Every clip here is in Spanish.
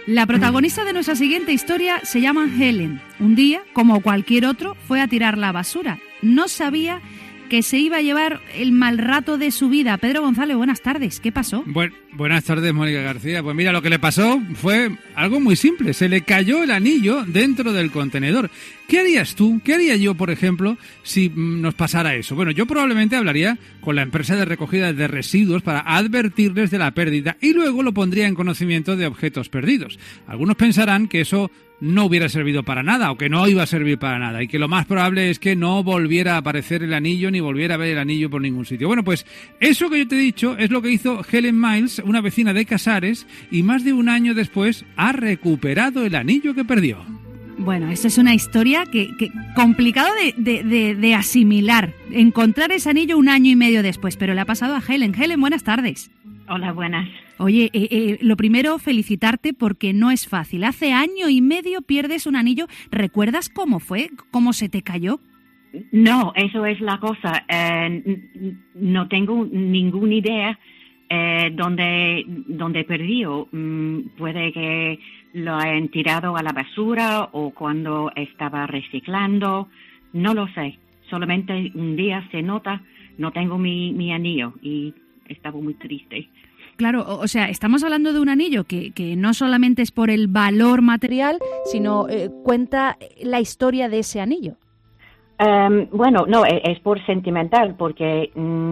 La protagonista de nuestra siguiente historia se llama Helen. Un día, como cualquier otro, fue a tirar la basura. No sabía que se iba a llevar el mal rato de su vida. Pedro González, buenas tardes. ¿Qué pasó? Buenas tardes, Mónica García. Pues mira, lo que le pasó fue algo muy simple. Se le cayó el anillo dentro del contenedor. ¿Qué harías tú? ¿Qué haría yo, por ejemplo, si nos pasara eso? Bueno, yo probablemente hablaría con la empresa de recogida de residuos para advertirles de la pérdida y luego lo pondría en conocimiento de objetos perdidos. Algunos pensarán que eso no hubiera servido para nada o que no iba a servir para nada y que lo más probable es que no volviera a aparecer el anillo ni volviera a ver el anillo por ningún sitio. Bueno, pues eso que yo te he dicho es lo que hizo Helen Miles, una vecina de Casares, y más de un año después ha recuperado el anillo que perdió. Bueno, esa es una historia que complicado de asimilar, encontrar ese anillo un año y medio después, pero le ha pasado a Helen. Helen, buenas tardes. Hola, buenas. Oye, lo primero, felicitarte porque no es fácil. Hace año y medio pierdes un anillo. ¿Recuerdas cómo fue? ¿Cómo se te cayó? No, eso es la cosa. No tengo ninguna idea dónde perdió. Puede que lo hayan tirado a la basura o cuando estaba reciclando. No lo sé. Solamente un día se nota, no tengo mi anillo y estaba muy triste. Claro, o sea, estamos hablando de un anillo que no solamente es por el valor material, sino cuenta la historia de ese anillo. Bueno, no, es por sentimental, porque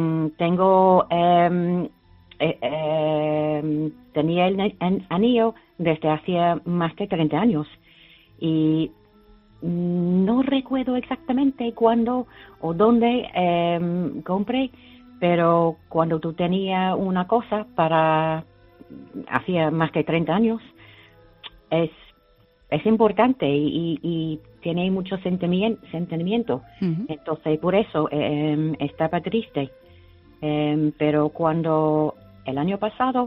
tenía el anillo desde hacía más de 30 años y no recuerdo exactamente cuándo o dónde compré, pero cuando tú tenías una cosa hacía más de 30 años, es importante y tiene mucho sentimiento. Uh-huh. Entonces, por eso estaba triste. Pero cuando el año pasado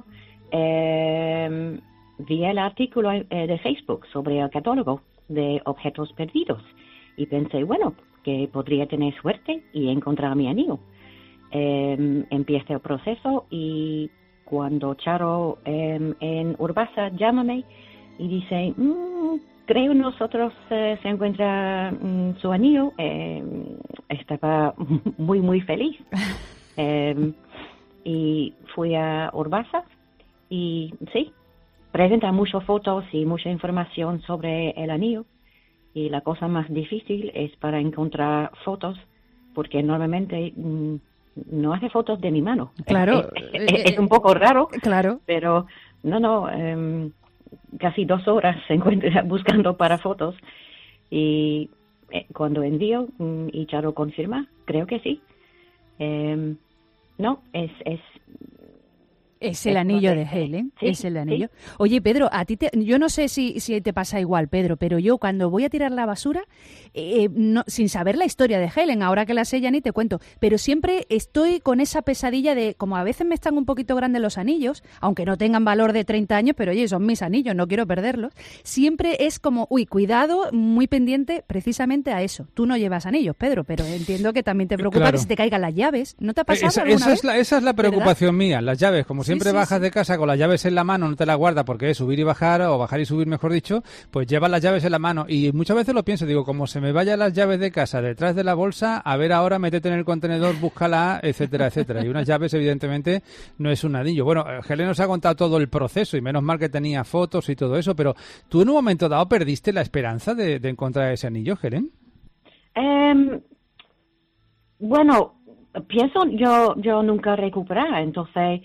vi el artículo de Facebook sobre el catálogo de objetos perdidos y pensé, bueno, que podría tener suerte y encontrar mi anillo. Empieza el proceso y cuando Charo en Urbasa llámame y dice, creo nosotros se encuentra su anillo, estaba muy muy feliz. Y fui a Urbasa y sí, presenta muchas fotos y mucha información sobre el anillo y la cosa más difícil es para encontrar fotos porque normalmente no hace fotos de mi mano. Claro. Es un poco raro, claro. Pero casi 2 horas se encuentra buscando para fotos y cuando envío y Charo confirma, creo que sí. No, es el anillo de Helen, sí, es el anillo. Sí. Oye, Pedro, yo no sé si te pasa igual, Pedro, pero yo cuando voy a tirar la basura, sin saber la historia de Helen, ahora que la sé ya ni te cuento, pero siempre estoy con esa pesadilla de, como a veces me están un poquito grandes los anillos, aunque no tengan valor de 30 años, pero oye, son mis anillos, no quiero perderlos, siempre es como, cuidado, muy pendiente precisamente a eso. Tú no llevas anillos, Pedro, pero entiendo que también te preocupa que se te caigan las llaves. ¿No te ha pasado alguna vez? Esa es la preocupación mía, las llaves, como siempre sí, bajas de casa con las llaves en la mano, no te las guardas porque es subir y bajar, o bajar y subir, mejor dicho, pues llevas las llaves en la mano. Y muchas veces lo pienso, digo, como se me vayan las llaves de casa detrás de la bolsa, a ver ahora, métete en el contenedor, búscala, etcétera, etcétera. Y unas llaves, evidentemente, no es un anillo. Bueno, Helen nos ha contado todo el proceso y menos mal que tenía fotos y todo eso, pero ¿tú en un momento dado perdiste la esperanza de encontrar ese anillo, Helen? Bueno, pienso yo nunca recuperar, entonces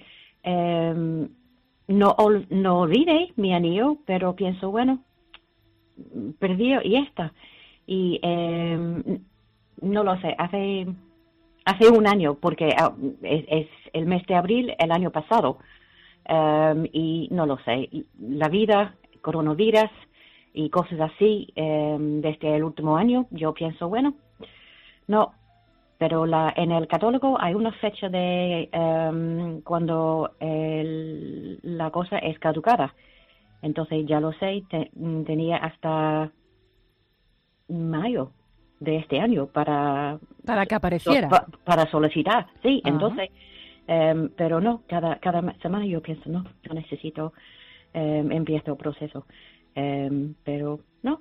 no olvidé mi anillo, pero pienso, bueno, perdí y está. Y no lo sé, hace un año, porque es el mes de abril el año pasado, y no lo sé, la vida, coronavirus y cosas así, desde el último año, yo pienso, bueno, no. Pero en el catálogo hay una fecha de cuando la cosa es caducada. Entonces, ya lo sé, tenía hasta mayo de este año para que apareciera. Para solicitar, sí. Ajá. Entonces, pero no, cada semana yo pienso, no, yo necesito empieza el proceso. Pero no,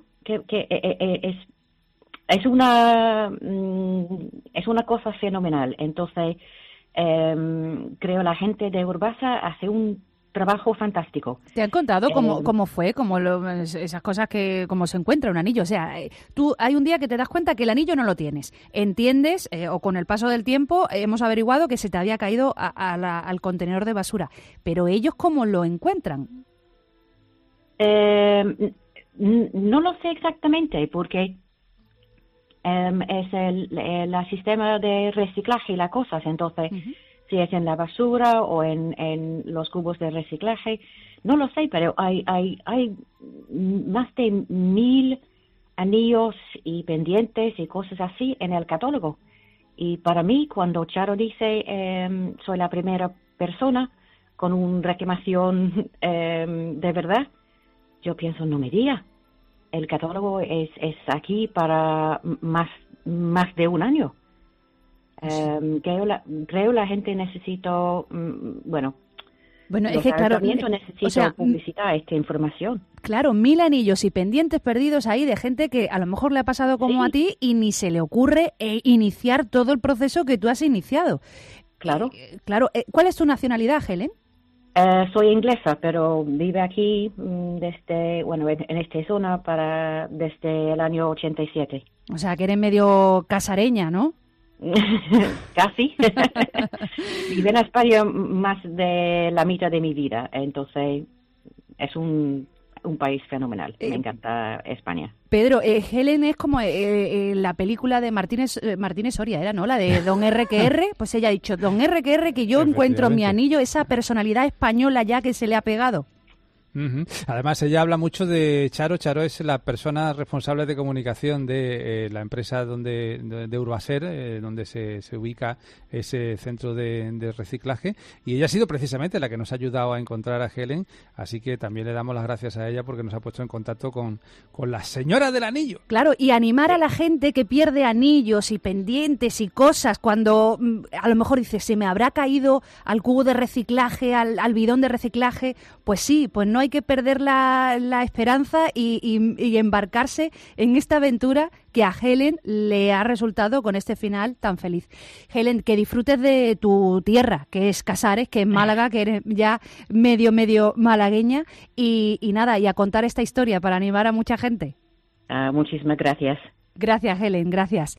es una cosa fenomenal. Entonces, creo la gente de Urbasa hace un trabajo fantástico. ¿Te han contado cómo fue, esas cosas cómo se encuentra un anillo? O sea, tú hay un día que te das cuenta que el anillo no lo tienes. Entiendes, o con el paso del tiempo hemos averiguado que se te había caído al contenedor de basura. Pero ellos, ¿cómo lo encuentran? No lo sé exactamente, porque es el sistema de reciclaje y las cosas. Entonces, si es en la basura o en los cubos de reciclaje, no lo sé, pero hay más de 1,000 anillos y pendientes y cosas así en el catálogo. Y para mí, cuando Charo dice soy la primera persona con una reclamación de verdad, yo pienso, no me diga. El catálogo es aquí para más de un año. Creo la gente necesita, bueno, es que claro, necesita publicitar esta información. Claro, 1,000 anillos y pendientes perdidos ahí de gente que a lo mejor le ha pasado como a ti y ni se le ocurre iniciar todo el proceso que tú has iniciado. Claro. ¿Cuál es tu nacionalidad, Helen? Soy inglesa, pero vive aquí en esta zona desde el año 87. O sea, que eres medio casareña, ¿no? Casi. Viví en España más de la mitad de mi vida, entonces es un país fenomenal. Me encanta España. Pedro, Helen es como la película de Martínez Soria, ¿era, no? La de Don RQR. Pues ella ha dicho, Don RQR, que yo encuentro mi anillo, esa personalidad española ya que se le ha pegado. Uh-huh. Además, ella habla mucho de Charo. Charo es la persona responsable de comunicación de la empresa de Urbaser, donde se ubica ese centro de reciclaje. Y ella ha sido precisamente la que nos ha ayudado a encontrar a Helen. Así que también le damos las gracias a ella porque nos ha puesto en contacto con la señora del anillo. Claro, y animar a la gente que pierde anillos y pendientes y cosas cuando a lo mejor dice, se me habrá caído al cubo de reciclaje, al bidón de reciclaje. Pues sí, pues no hay que perder la esperanza y embarcarse en esta aventura que a Helen le ha resultado con este final tan feliz. Helen, que disfrutes de tu tierra, que es Casares, que es Málaga, que eres ya medio malagueña, y nada, y a contar esta historia para animar a mucha gente. Muchísimas gracias. Gracias, Helen, gracias.